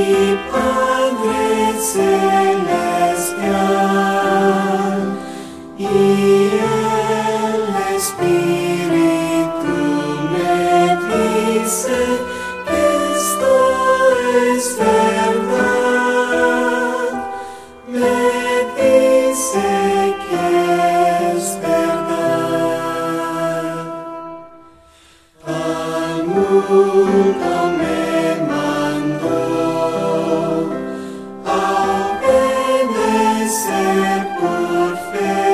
Padre celestial, y el Espíritu me dice que esto es verdad, me dice que es verdad. Al mundo me mandó a obedecer por fe.